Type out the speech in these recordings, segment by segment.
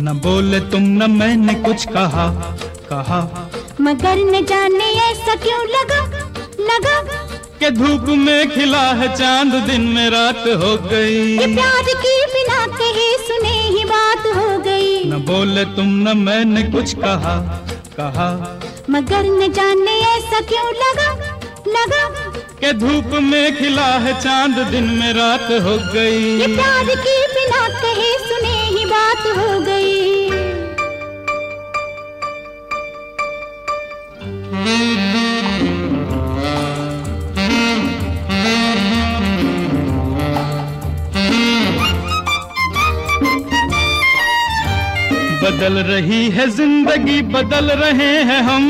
न बोले तुम न मैंने कुछ कहा कहा, मगर न जाने ऐसा क्यों लगा लगा कि धूप में खिला है चांद दिन में रात हो गई। ये प्यार की बिना कहे सुने ही बात हो गई। न बोले तुम न मैंने कुछ कहा कहा, मगर न जाने ऐसा क्यों लगा लगा कि धूप में खिला है चांद दिन में रात हो गई। ये प्यार की बिना कहे सुने ही बात हो गई। बदल रही है जिंदगी, बदल रहे हैं हम,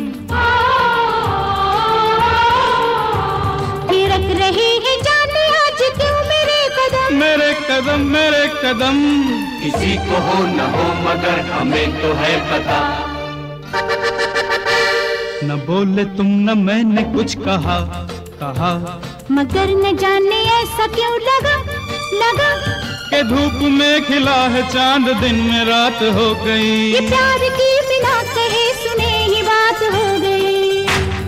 थिरक रही है जाने आज क्यों मेरे कदम, मेरे कदम मेरे कदम। किसी को हो न हो मगर हमें तो है पता। न बोले तुम न मैंने कुछ कहा कहा, मगर न जाने ऐसा क्यों लगा लगा कि धूप में खिला है चांद दिन में रात हो गई। ये प्यार की बिना कहे सुने ही बात हो गई।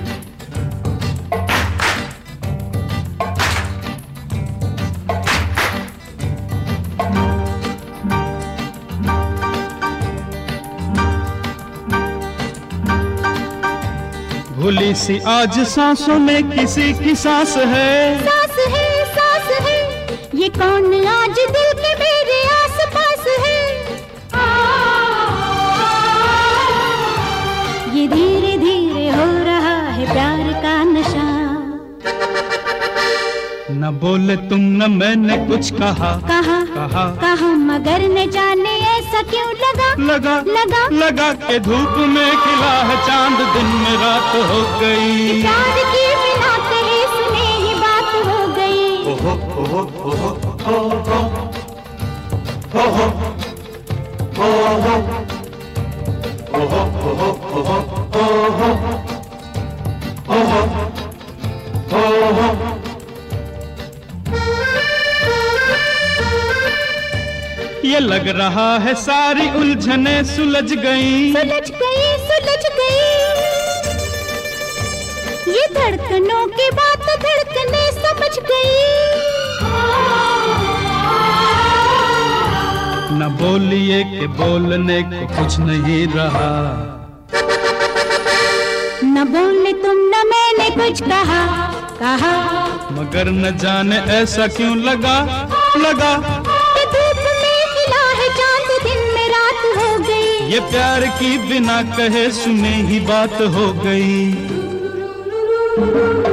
भूली सी आज सांसों में किसी की सांस है, सांस है सांस है, ये कौन आज दिल के मेरे आस पास है। ये धीरे धीरे हो रहा है प्यार का नशा। न बोले तुम न मैंने कुछ कहा कहा कहा, कहा मगर न जाने ऐसा क्यों लगा लगा लगा लगा कि धूप में खिला है चांद दिन में रात हो गई। प्यार की बिना कहे सुने ही बात हो गई। ओहो ओहो ओहो ओहो ओहो ओहो ओहो ओहो ओहो ओहो ओहो। ये लग रहा है सारी उलझने सुलझ गई, सुलझ गई सुलझ गई। ये धड़कनों की बात धड़कने समझ गई। न बोलिए कि बोलने को कुछ नहीं रहा। न बोले तुम न मैंने कुछ कहा कहा, मगर न जाने ऐसा क्यों लगा लगा कि धूप में खिला है चांद दिन में रात हो गई। ये प्यार की बिना कहे सुने ही बात हो गई।